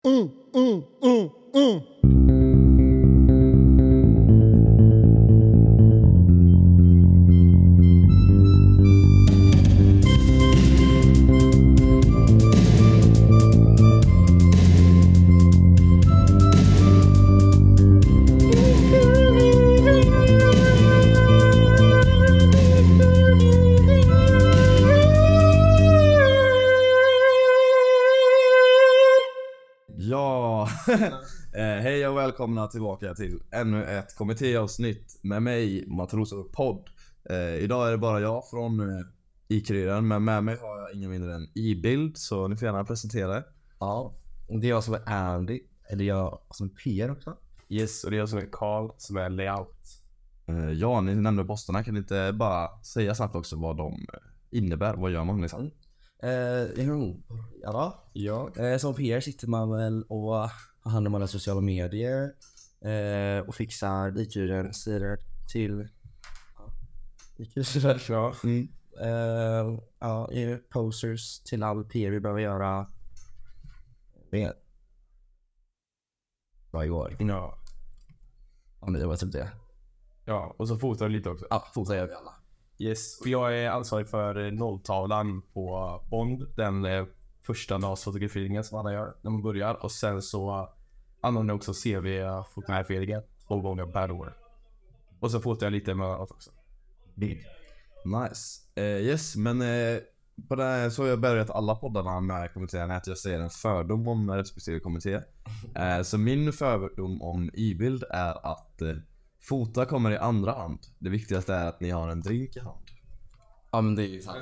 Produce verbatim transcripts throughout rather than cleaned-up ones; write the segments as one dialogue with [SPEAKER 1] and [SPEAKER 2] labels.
[SPEAKER 1] Mm, mm, mm, mm.
[SPEAKER 2] Ja, eh, hej och välkomna tillbaka till ännu ett kommittéavsnitt med mig, Matroser podd. Eh, idag är det bara jag från eh, I-kuriren, men med mig har jag ingen mindre än I-bild, så ni får gärna presentera er.
[SPEAKER 3] Ja, det är jag som är Andy, eller jag som är P R också.
[SPEAKER 4] Yes, och det är jag som är Carl som är layout.
[SPEAKER 2] Eh, ja, ni nämnde posterna, kan ni inte bara säga snabbt också vad de innebär? Vad gör man liksom?
[SPEAKER 3] Eh, ja, då.
[SPEAKER 4] Ja.
[SPEAKER 3] Eh, som P R sitter man väl och har hand om alla sociala medier eh, och fixar I-kuren sidor till ja, I-kuren.
[SPEAKER 4] Ja.
[SPEAKER 3] Mm. Eh, ja, ger posters till all P R vi behöver göra. Med. Bra i år.
[SPEAKER 4] Ja.
[SPEAKER 3] Ja, det var typ det.
[SPEAKER 4] Ja, och så fotar vi lite också.
[SPEAKER 3] Ja, fotar gör vi alla.
[SPEAKER 4] Yes, och jag är ansvarig för eh, nolltavlan på Bond. Den eh, första dagsfotograferingen som alla gör när man börjar. Och sen så uh, använder jag också C V-fotograferingen två gånger per år. Och så fotar jag lite med annat också.
[SPEAKER 2] Nice. Eh, yes, men eh, på det här så har jag börjat alla poddarna med kommittén att jag säger en fördom om respektive kommitté. Eh, så min fördom om I-bild är att eh, fota kommer i andra hand. Det viktigaste är att ni har en drink i hand.
[SPEAKER 3] Ja, men det är ju sant.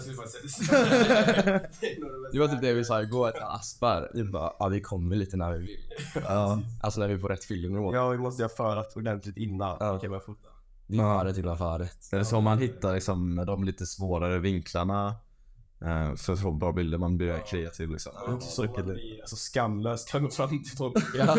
[SPEAKER 3] Det var typ det vi sa igår till Aspar. Vi bara, ja, vi kommer lite när vi vill.
[SPEAKER 2] Ja.
[SPEAKER 3] Alltså när vi får rätt filmnivå.
[SPEAKER 4] Ja, vi måste göra förat ordentligt innan.
[SPEAKER 3] Ja.
[SPEAKER 4] Kan man fota.
[SPEAKER 3] Vi har det till affäret.
[SPEAKER 2] Det är så man hittar liksom de lite svårare vinklarna eh, för att få bra bilder. Man blir kreativ liksom.
[SPEAKER 4] Ja, så kan det alltså skamlöst kan gå fram till folk.
[SPEAKER 3] Ja.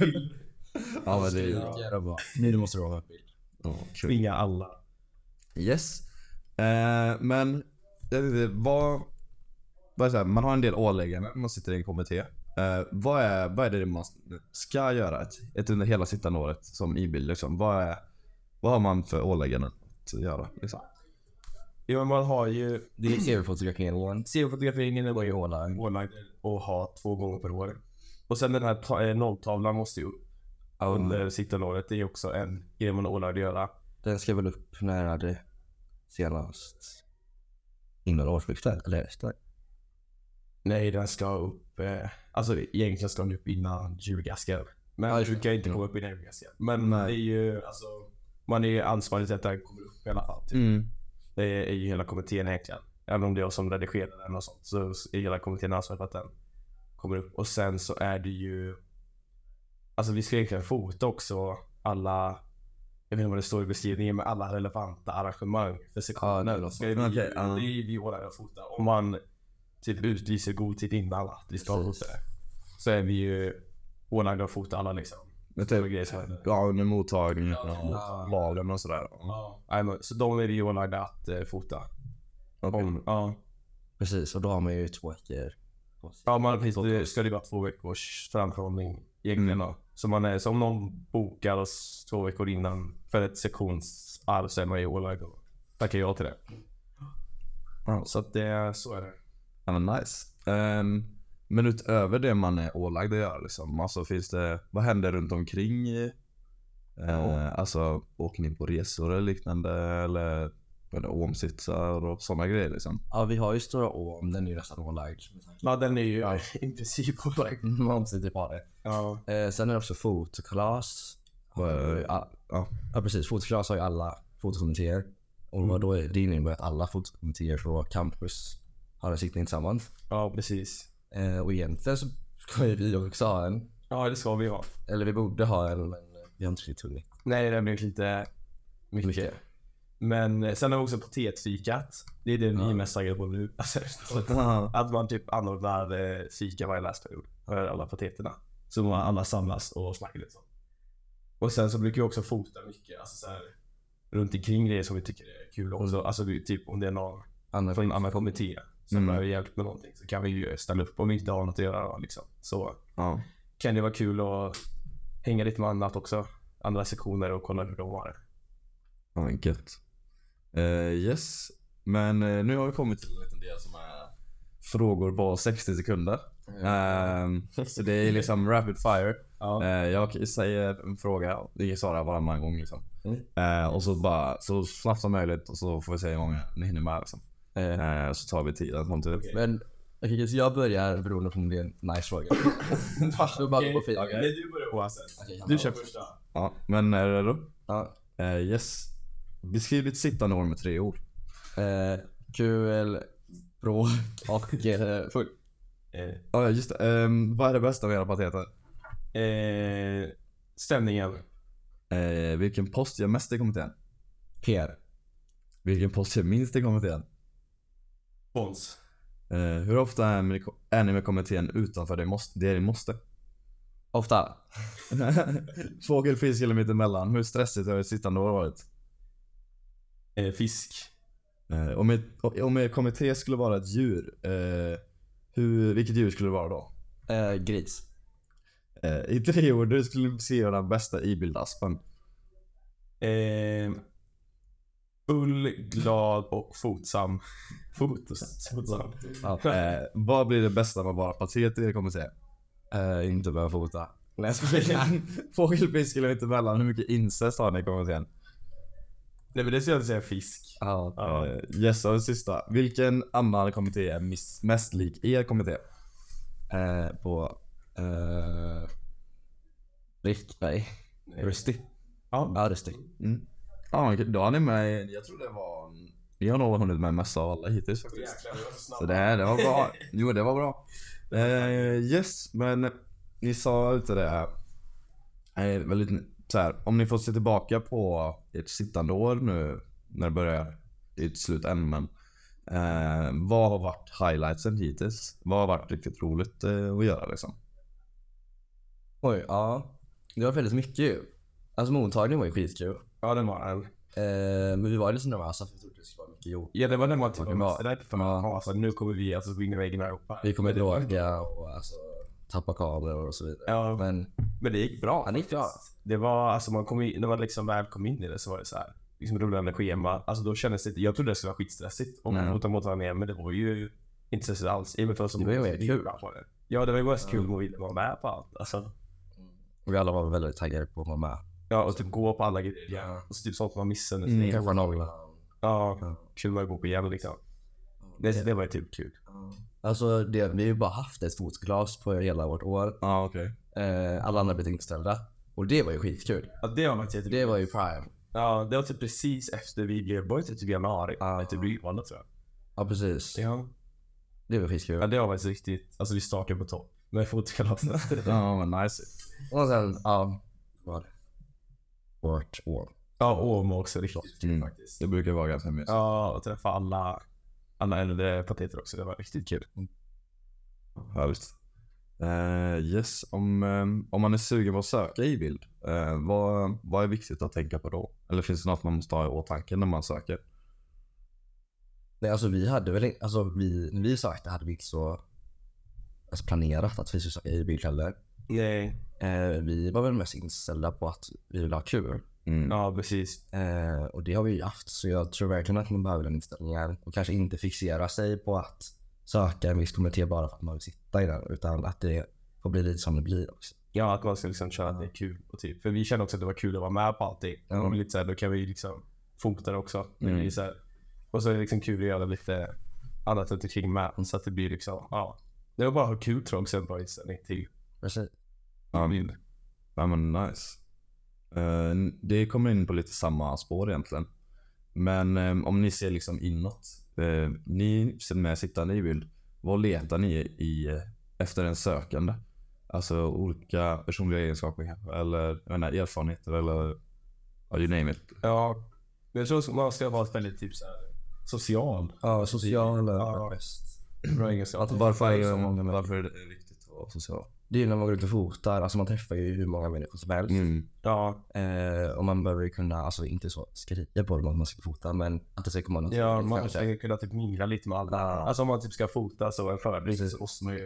[SPEAKER 2] Ja, men det är ju
[SPEAKER 3] Ja, nu måste du ha en bild.
[SPEAKER 2] ja, kul.
[SPEAKER 4] Tvinga alla.
[SPEAKER 2] Yes. Eh, men jag vet inte, vad, vad är så här, man har en del ålägganden när man sitter i en kommitté. Eh, vad, är, vad är det man ska göra ett, ett under hela sittande året som I-bild liksom? Vad, är, vad har man för ålägganden att göra liksom?
[SPEAKER 4] Ja, men man har ju
[SPEAKER 3] Det är C V-fotograferingen.
[SPEAKER 4] C V-fotograferingen är ju ålagd och ha två gånger per år. Och sen den här ta- eh, nolltavlan måste ju upp under sittande året. Det är också en grej man är ålagd att göra.
[SPEAKER 3] Den ska väl upp när det senast innan årsskiftet eller efter.
[SPEAKER 4] Nej, den ska upp eh, alltså egentligen ska den upp innan julgasken. Men
[SPEAKER 3] Ja,
[SPEAKER 4] ja, du kan inte komma upp innan julgasken. Men
[SPEAKER 2] Nej.
[SPEAKER 4] det är ju alltså man är ansvarig för att den kommer upp i alla fall. Typ.
[SPEAKER 2] Mm.
[SPEAKER 4] Det är ju hela kommittén egentligen. Även om det är jag som redigerar den och sånt, så är hela kommittén ansvarig för att den kommer upp. Och sen så är det ju alltså vi ska egentligen fota också alla, jag vet inte vad det står i beskrivningen, med alla relevanta arrangemang för sektionen.
[SPEAKER 3] Ja,
[SPEAKER 4] Ska vi,
[SPEAKER 2] okej,
[SPEAKER 4] det
[SPEAKER 2] ja.
[SPEAKER 4] är vi ålagda att fota. Om man typ utvisar god tid innan att vi ska fota, så är vi ju ålagda att fota alla liksom.
[SPEAKER 2] Men
[SPEAKER 4] Stora
[SPEAKER 2] typ,
[SPEAKER 4] grejer så här.
[SPEAKER 2] ja, under mottagningen och
[SPEAKER 4] Ja.
[SPEAKER 2] valen och sådär.
[SPEAKER 4] Ja, men, så de är vi ålagda att eh, fota.
[SPEAKER 2] Okay.
[SPEAKER 4] Om, ja.
[SPEAKER 3] Precis, och då har man ju två veckor på sig.
[SPEAKER 4] Ja, man det ska det vara två veckors framförhållning egentligen då. Så man är, så om någon bokar oss två veckor innan för ett sektionsarv så är man ju ålagd att tacka ja till det.
[SPEAKER 2] Ja.
[SPEAKER 4] Så att det, så är det.
[SPEAKER 2] Ja, men nice. Um, men utöver det man är ålagd att göra liksom, alltså finns det, vad händer runt omkring? Uh, alltså åker ni på resor eller liknande, eller eller omsitsar och sådana grejer liksom?
[SPEAKER 3] Ja, vi har ju Stora Åm, den är ju nästan ålagd.
[SPEAKER 4] Ja, den är ju ja, i princip ålagd.
[SPEAKER 3] Man sitter på det.
[SPEAKER 4] Ja.
[SPEAKER 3] Eh, sen är det också fotoklass. Ja,
[SPEAKER 2] Ja.
[SPEAKER 3] ja, precis. Fotoklass har ju alla fotokommittéer. Och mm. då är det innebär att alla fotokommittéer på campus har en sittning tillsammans.
[SPEAKER 4] Ja, precis.
[SPEAKER 3] Eh, och egentligen så ska ju vi också ha en.
[SPEAKER 4] Ja, det ska vi ha.
[SPEAKER 3] Eller vi borde ha en, men vi har inte riktigt hunnit.
[SPEAKER 4] Nej, det blir lite mycket. mycket. Men eh, sen har vi också potetfikat. Det är det ni är mest taggade på nu. Alltså, att man typ anordnar eh, fika varje läsperiod för alla poteterna. Så man alla samlas och snackar lite så. Och sen så brukar vi också fota mycket, alltså så här, runt omkring det som vi tycker är kul också. Alltså vi, typ om det är någon
[SPEAKER 3] Anna
[SPEAKER 4] från en annan kommitté som
[SPEAKER 2] Mm.
[SPEAKER 4] behöver hjälp med någonting, så kan vi ju ställa upp om vi inte har något att göra liksom. Så
[SPEAKER 2] Ja.
[SPEAKER 4] kan det vara kul att hänga lite med annat också. Andra sektioner och kolla hur de har det.
[SPEAKER 2] Ja, men gött. Uh, yes. Men uh, nu har vi kommit till en liten del som är frågor på sextio sekunder. Uh, så det är liksom rapid fire.
[SPEAKER 4] Ja.
[SPEAKER 2] Uh, jag säger en fråga, det är svarar varannan gång liksom.
[SPEAKER 4] Mm.
[SPEAKER 2] Uh, och så bara så snabbt som möjligt och så får vi se hur många ni hinner med liksom. Uh, så tar vi tiden från tid.
[SPEAKER 3] Okay. Men okej, okay, så jag börjar beroende på om det är en nice fråga. Så bara gå på fyra.
[SPEAKER 4] Okay. Nej, du börjar oavsett.
[SPEAKER 3] Okay,
[SPEAKER 4] du kör första.
[SPEAKER 2] Ja, men är det då?
[SPEAKER 3] Ja.
[SPEAKER 2] Uh, yes. Beskriv ditt sittande år med tre ord.
[SPEAKER 3] Uh, kul, bra och uh, full.
[SPEAKER 2] Ja, uh. oh, just det. Um, vad är det bästa med era pateter?
[SPEAKER 4] Uh, stämningen.
[SPEAKER 2] Uh, vilken post gör mest i kommittén?
[SPEAKER 3] P R.
[SPEAKER 2] Vilken post gör minst i kommittén?
[SPEAKER 4] Spons.
[SPEAKER 2] Uh, hur ofta är ni, är ni med kommittén utanför det, måste, det ni måste?
[SPEAKER 3] Ofta.
[SPEAKER 2] Fågel, fisk eller mittemellan. Hur stressigt har det sittande år varit?
[SPEAKER 4] Eh, fisk.
[SPEAKER 2] Eh, om, ett, om er kommitté skulle vara ett djur, eh, hur, vilket djur skulle det vara då?
[SPEAKER 3] Eh, gris.
[SPEAKER 2] Eh, I tre ord, du skulle se den bästa i-bildaspen.
[SPEAKER 4] Eh, full, glad och fotsam. Fotos, fotsam.
[SPEAKER 2] Ja. Eh, vad blir det bästa med att vara patet i er kommitté?
[SPEAKER 3] Eh, inte börja fota.
[SPEAKER 2] Fågel, fisk eller mittemellan. Hur mycket incest har ni i kommittén?
[SPEAKER 4] Nej, men det skulle jag säga fisk.
[SPEAKER 3] Ja.
[SPEAKER 2] Ja. Uh, yes, och den sista. Vilken annan kommitté är miss, mest lik er kommitté?
[SPEAKER 3] Eh, på eh, Rick, nej. Rusty.
[SPEAKER 4] Ja,
[SPEAKER 3] ja Rusty.
[SPEAKER 2] Mm. Ja, då har ni med. Jag tror det var. Vi har nog hunnit med mest av alla hittills faktiskt. Så det, här, det var bra. Jo, det var bra. Uh, yes, men ni sa lite det här. Eh, väldigt så här, om ni får se tillbaka på ert sittande år nu när det börjar i ett slut än, men eh, vad har varit highlightsen hittills? Vad har varit riktigt roligt eh, att göra liksom?
[SPEAKER 3] Oj, ja. Det var väldigt mycket ju. Alltså mottagningen var ju skitkul.
[SPEAKER 4] Ja, den var en.
[SPEAKER 3] Eh, men vi var lite så nervösa för att det skulle vara mycket jobb.
[SPEAKER 4] Ja, det var den man typ
[SPEAKER 3] det
[SPEAKER 4] var rädd för. Ja, alltså, nu kommer vi alltså gå in i väggen här uppe.
[SPEAKER 3] Vi kommer droga och alltså tappa kameror och så vidare.
[SPEAKER 4] Ja,
[SPEAKER 3] men,
[SPEAKER 4] men det gick bra.
[SPEAKER 3] Det gick bra.
[SPEAKER 4] Det var alltså man kom in, när man liksom väl kom in i det så var det så här liksom rullande schema. Alltså då kändes det, jag trodde det skulle vara skitstressigt om man mm. mot med, men det var ju inte stressigt alls. Även för som
[SPEAKER 3] det var ju kul
[SPEAKER 4] på det. Ja, det var ju mest kul att vi var med på allt. Alltså.
[SPEAKER 3] Och vi alla var väldigt taggade på att vara med.
[SPEAKER 4] Ja, och typ gå på alla grejer. Ja. Och så typ sånt man missade.
[SPEAKER 3] Mm, kanske nolla.
[SPEAKER 4] Ja, kul var att gå på igen liksom. Det, det var ju typ kul.
[SPEAKER 3] Alltså det, vi har ju bara haft ett fotglas på hela vårt år.
[SPEAKER 2] Ja, ah, okej.
[SPEAKER 3] Okay. Eh, alla andra blivit inställda. Och det var ju skitkul.
[SPEAKER 4] Ja, det var faktiskt
[SPEAKER 3] Det var ju prime.
[SPEAKER 4] Ja, det var typ precis efter vi blev bort typ januari. Ja,
[SPEAKER 3] ah.
[SPEAKER 4] typ brytvalda tror jag.
[SPEAKER 3] Ja, precis.
[SPEAKER 4] Ja.
[SPEAKER 3] Det var skitkul.
[SPEAKER 4] Ja, det var faktiskt riktigt. Alltså vi startade på topp. Med fotglaset.
[SPEAKER 2] Ja, men nice.
[SPEAKER 3] Och sen, ja. Vad? Vårt år.
[SPEAKER 4] Ja, år var också riktigt kul
[SPEAKER 2] mm.
[SPEAKER 4] faktiskt.
[SPEAKER 2] Det brukar vara ganska mysigt.
[SPEAKER 4] Ja, och träffa alla alla äldre pateter också. Det var riktigt kul.
[SPEAKER 2] Mm. Härligt. Uh, yes, om, um, om man är sugen på att söka i bild, uh, vad, vad är viktigt att tänka på då? Eller finns det något man måste ha i åtanke när man söker?
[SPEAKER 3] Nej, alltså vi hade väl, alltså vi, när vi sökte hade vi inte så alltså, planerat att vi skulle söka i bild heller.
[SPEAKER 4] Nej.
[SPEAKER 3] Uh, vi var väl mest inställda på att vi ville ha kul.
[SPEAKER 2] Mm.
[SPEAKER 4] Ja, precis.
[SPEAKER 3] Uh, och det har vi ju haft, så jag tror verkligen att man behöver den inställningen och kanske inte fixera sig på att söka en viss kommitté bara för att man vill sitta i den, utan att det får bli lite som det blir också.
[SPEAKER 4] Ja, att man ska liksom känna att det är kul och typ. För vi kände också att det var kul att vara med på allting. Mm. Och lite så här, då kan vi liksom fota det också. Mm. Det är så här, och så är det liksom kul att göra lite annat runt omkring med. Så att det blir liksom, ja. Det var bara att ha kul tror jag också, en bra inställning till.
[SPEAKER 3] Precis.
[SPEAKER 2] Ja, men, ja, men nice. Uh, det kommer in på lite samma spår egentligen. Men um, om ni ser liksom inåt, uh, ni som är sittande i bild, vad letar ni i uh, efter en sökande? Alltså olika personliga egenskaper kanske, eller jag menar, erfarenheter eller uh, you name it.
[SPEAKER 4] Ja, jag tror att man ska vara väldigt typ så här social.
[SPEAKER 3] Ja, social.
[SPEAKER 4] Ja, bra egenskaper.
[SPEAKER 2] Varför är, varför är det viktigt att vara social?
[SPEAKER 3] Det är ju när man går ut och fotar, alltså man träffar ju hur många människor som helst.
[SPEAKER 2] Mm.
[SPEAKER 4] Ja.
[SPEAKER 3] Eh, och man behöver ju kunna, alltså inte så skrika på dem att man ska fota, men att det ska komma något.
[SPEAKER 4] Ja, man ska kunna typ mingla lite med alla.
[SPEAKER 3] Ja.
[SPEAKER 4] Alltså om man typ ska fota så en fördel så måste man ju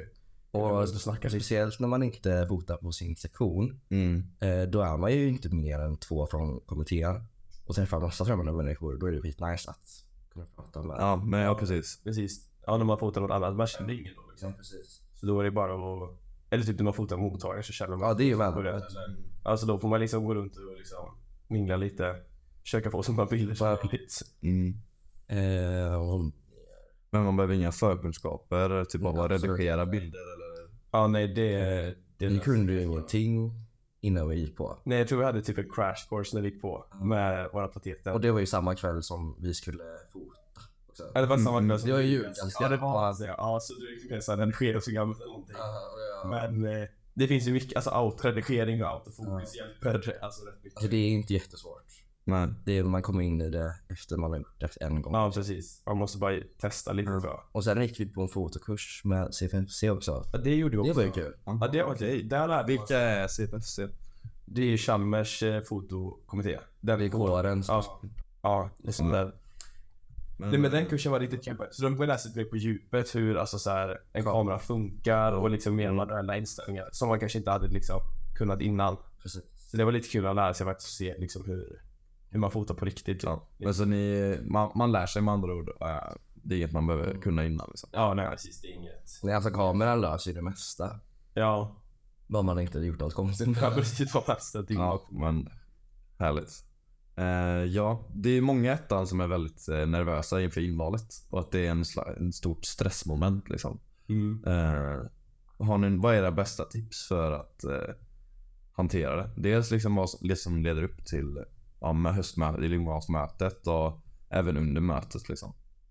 [SPEAKER 3] Och speciellt när man inte fotar på sin sektion,
[SPEAKER 2] Mm.
[SPEAKER 3] eh, då är man ju inte mer än två från kommittén. Och träffar massa främmande människor, då är det skitnice att kunna prata med.
[SPEAKER 2] Ja, men ja, precis.
[SPEAKER 4] Precis. Ja, när man fotar något annat, man känner ingen då liksom.
[SPEAKER 3] precis.
[SPEAKER 4] Så då är det bara att, eller typ när man fotar mottagare så känner man.
[SPEAKER 3] Ja, det är ju
[SPEAKER 4] på
[SPEAKER 3] väl.
[SPEAKER 4] det. Alltså då får man liksom gå runt och liksom mingla lite, försöka få så många bilder som möjligt.
[SPEAKER 2] Mm.
[SPEAKER 3] Eh, och,
[SPEAKER 2] Men man behöver inga förkunskaper, typ av att
[SPEAKER 3] Absolut.
[SPEAKER 2] redigera bilder eller...
[SPEAKER 4] Ja, nej det, det
[SPEAKER 3] vi kunde ju ingenting innan vi gick på.
[SPEAKER 4] Nej, jag tror vi hade typ en crash course när vi gick på med våra pateter.
[SPEAKER 3] Och det var ju samma kväll som vi skulle fota också.
[SPEAKER 4] Ja, det var samma kväll som
[SPEAKER 3] Det var ju
[SPEAKER 4] Ja,
[SPEAKER 3] ganska...
[SPEAKER 4] det var alltså, ja, så du liksom såhär redigeringsprogram eller någonting. Men eh, det finns ju mycket, alltså autoredigering och autofokus hjälper alltså rätt mycket.
[SPEAKER 3] Alltså det är inte jättesvårt.
[SPEAKER 2] Nej.
[SPEAKER 3] Det är man kommer in i det efter man har gjort det efter en gång.
[SPEAKER 4] Ja, precis. Man måste bara testa lite
[SPEAKER 2] Mm.
[SPEAKER 4] för.
[SPEAKER 3] Och sen gick vi på en fotokurs med C F F C också.
[SPEAKER 4] Ja, det gjorde vi
[SPEAKER 3] Det
[SPEAKER 4] också.
[SPEAKER 3] var ju kul.
[SPEAKER 4] Ja, det var okej. Där lärde vi oss.
[SPEAKER 2] Vilka är C F F C?
[SPEAKER 4] Det är ju Chalmers eh, fotokommitté. Där
[SPEAKER 3] Det är kåren.
[SPEAKER 4] Ja, ja, det är sånt där.
[SPEAKER 2] Men,
[SPEAKER 4] Nej, men den kursen var riktigt kul. Så de går läsa lite mer på djupet hur alltså, så här, en kamera funkar och liksom mer manuella inställningar som man kanske inte hade liksom, kunnat innan.
[SPEAKER 3] Precis.
[SPEAKER 4] Så det var lite kul att lära sig faktiskt se liksom, hur, hur man fotar på riktigt.
[SPEAKER 2] Ja. Men så ni, man, man lär sig med andra ord. Äh, det är inget man behöver kunna innan liksom.
[SPEAKER 4] Ja, nej precis. Det är inget.
[SPEAKER 3] Nej, alltså kameran löser ju det mesta.
[SPEAKER 4] Ja,
[SPEAKER 3] Vad man inte hade gjort något konstigt.
[SPEAKER 4] ja precis. Vad bästa ting.
[SPEAKER 2] Ja, men härligt. Eh, ja, det är många ettan som är väldigt eh, nervösa inför invalet. Och att det är en, sla- en stort stressmoment liksom.
[SPEAKER 4] Mm.
[SPEAKER 2] Eh, har ni, vad är era bästa tips för att eh, hantera det? Dels liksom vad som- det som leder upp till ja, med höstmötet, i Lingvalsmötet och även under mötet liksom.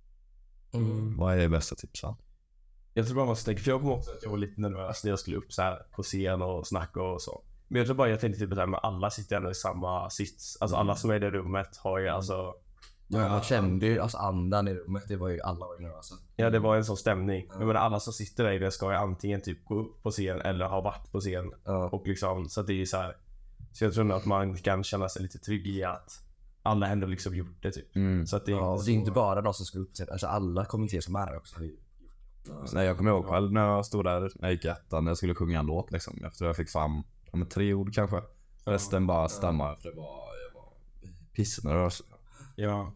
[SPEAKER 3] Mm.
[SPEAKER 2] Vad är bästa tipsen?
[SPEAKER 4] Jag tror bara man ska tänka, för jag kommer också att jag var lite nervös när jag skulle upp så här på scen och snacka och så. Men jag tror bara jag tänkte typ att alla sitter ändå i samma sits. Alltså alla som är i det rummet har ju alltså.
[SPEAKER 3] Ja, man kände ju alltså andan i rummet. Det var ju alla var ju nervösa.
[SPEAKER 4] Ja, det var en sån stämning. Men menar, alla som sitter där i det ska ju antingen typ gå upp på scen eller ha varit på scen.
[SPEAKER 3] Ja.
[SPEAKER 4] Och liksom, så att det är så här. Så jag tror nog att man kan känna sig lite trygg i att alla ändå liksom gjort det typ.
[SPEAKER 2] Mm.
[SPEAKER 4] Så att det är
[SPEAKER 3] Ja, och
[SPEAKER 4] inte
[SPEAKER 3] det är
[SPEAKER 4] så.
[SPEAKER 3] inte bara de som skulle upp sen. Alltså alla kommittéer som är här också.
[SPEAKER 2] Nej, jag kommer ihåg själv när jag stod där när jag gick i ettan när jag skulle sjunga en låt liksom. Jag tror jag fick fram ja, med tre ord kanske. Resten bara stämma för det var, jag var pissnervös.
[SPEAKER 4] Ja.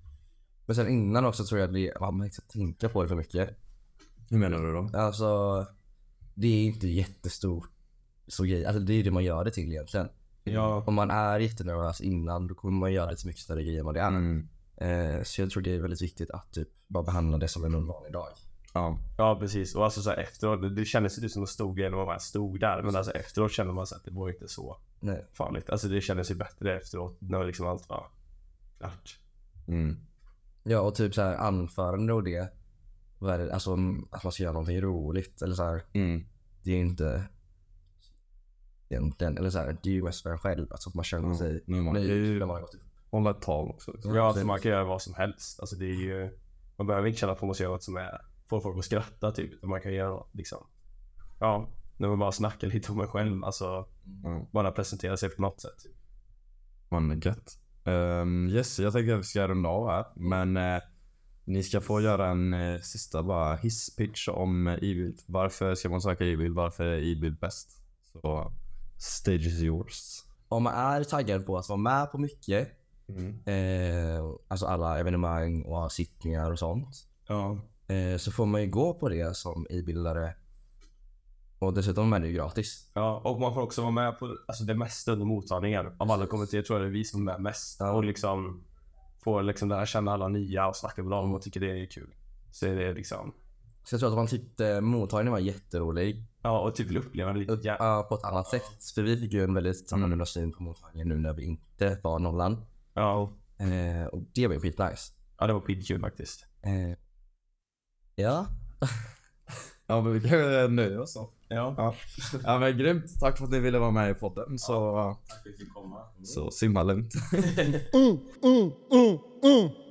[SPEAKER 3] Men sen innan också tror jag att det, man inte ska tänka på det för mycket.
[SPEAKER 2] Hur menar du då?
[SPEAKER 3] Alltså, det är inte jättestort så grej. Alltså det är det man gör det till egentligen.
[SPEAKER 4] Ja.
[SPEAKER 3] Om man är jättenervös innan, då kommer man göra det till mycket större grejer än vad det är.
[SPEAKER 2] Mm.
[SPEAKER 3] Eh, så jag tror det är väldigt viktigt att typ bara behandla det som en vanlig dag.
[SPEAKER 2] Ja.
[SPEAKER 4] Ja, precis. Och alltså så här, efteråt, det kändes ju som en stor grej när man bara stod där. Men alltså efteråt kände man så att det var inte så
[SPEAKER 3] Nej.
[SPEAKER 4] farligt. Alltså det kändes ju bättre efteråt när liksom allt var klart.
[SPEAKER 2] Mm.
[SPEAKER 3] Ja, och typ så här anförande och det. Vad är det? Alltså att man ska göra någonting roligt eller så här.
[SPEAKER 2] Mm.
[SPEAKER 3] Det är ju inte egentligen, eller så här, det är ju mest för en själv. Alltså att man känner
[SPEAKER 2] Ja.
[SPEAKER 3] sig
[SPEAKER 2] Men man kan
[SPEAKER 3] nöjd
[SPEAKER 2] ju
[SPEAKER 3] när man har gått upp.
[SPEAKER 2] hålla ett tal också. Liksom.
[SPEAKER 4] Ja,
[SPEAKER 3] det-
[SPEAKER 4] alltså man kan göra vad som helst. Alltså det är ju, man behöver inte känna att man måste göra något som är, får folk att skratta typ. Utan man kan göra liksom, ja, när man bara snackar lite om en själv. Alltså
[SPEAKER 2] Ja.
[SPEAKER 4] bara presentera sig på något sätt. Typ.
[SPEAKER 2] Man gött. Um, yes, jag tänker att vi ska runda av här. Men eh, ni ska få göra en eh, sista bara hisspitch om eh, e-bild. Varför ska man söka e-bild? Varför är e-bild bäst? Så stage is yours.
[SPEAKER 3] Om man är taggad på att vara med på mycket,
[SPEAKER 2] Mm.
[SPEAKER 3] eh, alltså alla evenemang och sittningar och sånt,
[SPEAKER 4] Ja.
[SPEAKER 3] eh, så får man ju gå på det som e-bildare. Och dessutom är det ju gratis.
[SPEAKER 4] Ja, och man får också vara med på alltså det mesta under mottagningen. Av alla kommittéer tror jag det är vi som är med mest.
[SPEAKER 3] Ja.
[SPEAKER 4] Och liksom får liksom lära känna alla nya och snacka med dem och tycker det är kul. Så är det liksom,
[SPEAKER 3] Så jag tror att man tyckte mottagningen var jätterolig.
[SPEAKER 4] ja, och typ vill uppleva det lite. Ja.
[SPEAKER 3] Ja, på ett annat sätt. För vi fick ju en väldigt annorlunda syn på mottagningen nu när vi inte var nollan.
[SPEAKER 4] Ja,
[SPEAKER 3] Eh, och det var ju skitnice.
[SPEAKER 4] ja, det var skitkul faktiskt.
[SPEAKER 3] Eh, ja.
[SPEAKER 2] Ja, men vi kan nöja oss så.
[SPEAKER 4] Ja.
[SPEAKER 2] Ja. Ja, men grymt. Tack för att ni ville vara med i podden. Så,
[SPEAKER 4] Tack för att du fick komma.
[SPEAKER 2] så simma lugnt.
[SPEAKER 1] Mm, mm, mm, mm.